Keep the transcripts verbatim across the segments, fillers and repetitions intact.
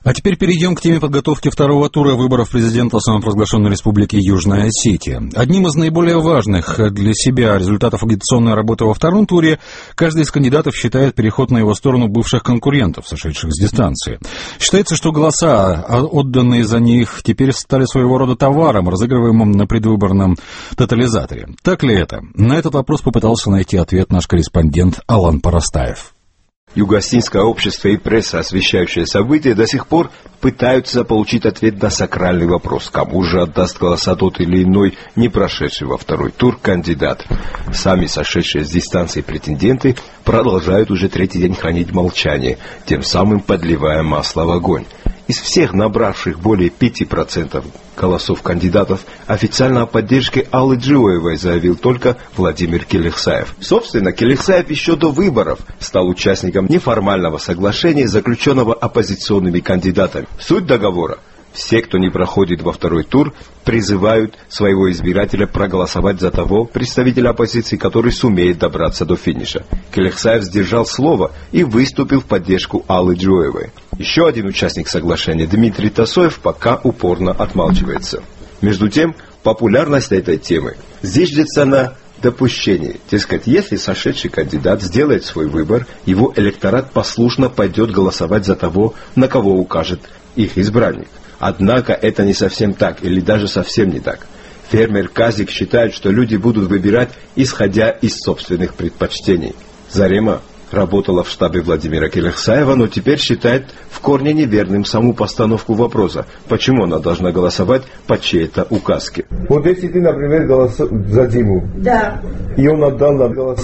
А теперь перейдем к теме подготовки второго тура выборов президента самопровозглашенной республики Южная Осетия. Одним из наиболее важных для себя результатов агитационной работы во втором туре каждый из кандидатов считает переход на его сторону бывших конкурентов, сошедших с дистанции. Считается, что голоса, отданные за них, теперь стали своего рода товаром, разыгрываемым на предвыборном тотализаторе. Так ли это? На этот вопрос попытался найти ответ наш корреспондент Алан Парастаев. Юго-осетинское общество и пресса, освещающие события, до сих пор пытаются получить ответ на сакральный вопрос, кому же отдаст голоса тот или иной, не прошедший во второй тур кандидат. Сами сошедшие с дистанции претенденты продолжают уже третий день хранить молчание, тем самым подливая масло в огонь. Из всех набравших более пяти процентов голосов кандидатов официально о поддержке Аллы Джиоевой заявил только Владимир Келихсаев. Собственно, Келихсаев еще до выборов стал участником неформального соглашения, заключенного оппозиционными кандидатами. Суть договора: все, кто не проходит во второй тур, призывают своего избирателя проголосовать за того представителя оппозиции, который сумеет добраться до финиша. Келихсаев сдержал слово и выступил в поддержку Аллы Джиоевой. Еще один участник соглашения, Дмитрий Тасоев, пока упорно отмалчивается. Между тем, популярность этой темы зиждется на допущении. Дескать, если сошедший кандидат сделает свой выбор, его электорат послушно пойдет голосовать за того, на кого укажет их избранник. Однако это не совсем так, или даже совсем не так. Фермер Казик считает, что люди будут выбирать, исходя из собственных предпочтений. Зарема работала в штабе Владимира Келихсаева, но теперь считает в корне неверным саму постановку вопроса, почему она должна голосовать по чьей-то указке. Вот если ты, например, голосуешь за Диму, да, и он отдал на голос,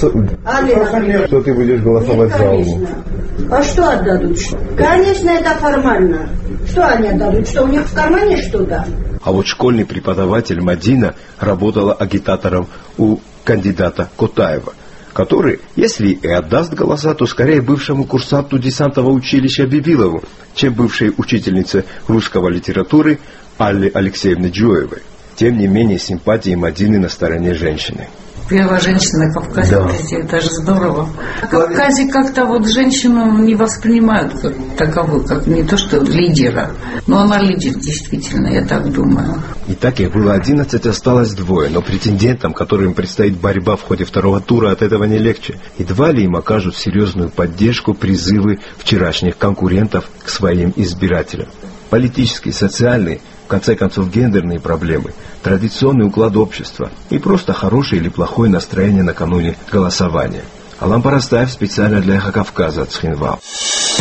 а что ты будешь голосовать за Аллу? А что отдадут? Конечно, это формально. Что они отдадут? Что у них в кармане что-то? А вот школьный преподаватель Мадина работала агитатором у кандидата Котаева, который, если и отдаст голоса, то скорее бывшему курсанту десантного училища Бибилову, чем бывшей учительнице русского литературы Алле Алексеевне Джиоевой. Тем не менее, симпатии Мадины на стороне женщины. Первая женщина на Кавказе, да. Это же здорово. На Кавказе как-то вот женщину не воспринимают как таковую, как не то что лидера. Но она лидер, действительно, я так думаю. Итак, их было одиннадцать, осталось двое. Но претендентам, которым предстоит борьба в ходе второго тура, от этого не легче. Едва ли им окажут серьезную поддержку призывы вчерашних конкурентов к своим избирателям. Политические, социальные, в конце концов, гендерные проблемы, традиционный уклад общества и просто хорошее или плохое настроение накануне голосования. Алан Парастаев специально для Эхо Кавказа от Цхинвал.